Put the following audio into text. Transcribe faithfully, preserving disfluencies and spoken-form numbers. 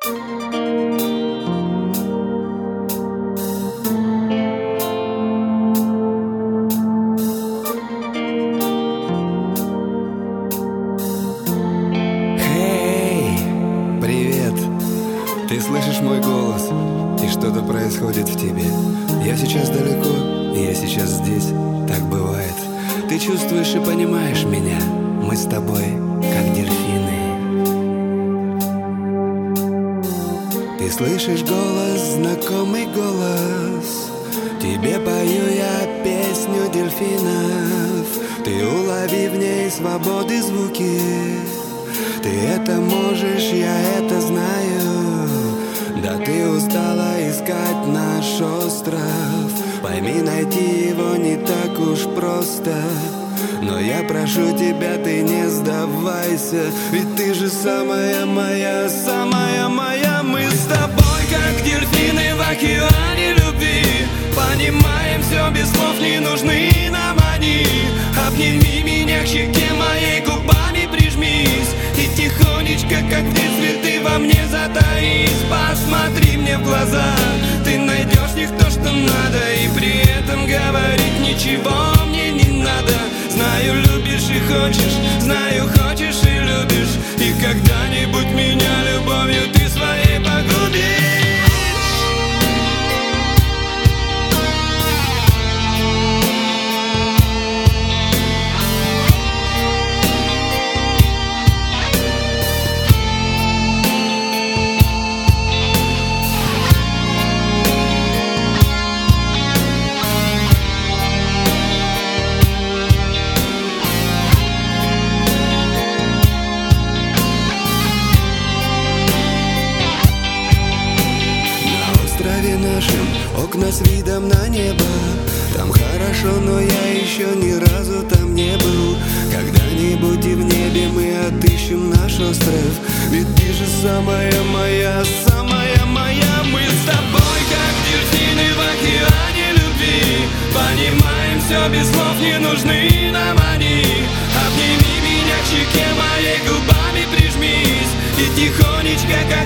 Ты слышишь мой голос, и что-то происходит в тебе. Я сейчас далеко, и я сейчас здесь, так бывает. Ты чувствуешь и понимаешь меня, мы с тобой, как дельфины. Ты слышишь голос, знакомый голос. Тебе пою я песню дельфинов. Ты улови в ней свободы звуки. Ты это можешь, я это знаю. Да ты устала искать наш остров. Пойми, найти его не так уж просто. Но я прошу тебя, ты не сдавайся. Ведь ты же самая моя, самая моя. Мы с тобой, как дельфины в океане любви. Понимаем все, без слов не нужны нам они. Обними меня к щеке моей, губами прижмись. И тихонечко, как в детстве, ты во мне затаись. Посмотри мне в глаза, ты найдешь в них то, что надо. И при этом говорить ничего мне не надо. Знаю, любишь и хочешь, знаю, хочешь и любишь. И когда-нибудь меня любовью ты своей погубишь. Нашим окна с видом на небо. Там хорошо, но я еще ни разу там не был. Когда-нибудь и в небе мы отыщем наш остров. Ведь ты же самая моя, самая моя. Мы с тобой, как дельфины в океане любви. Понимаем все, без слов не нужны нам они. Обними меня к щеке моей, губами прижмись. И тихонечко, как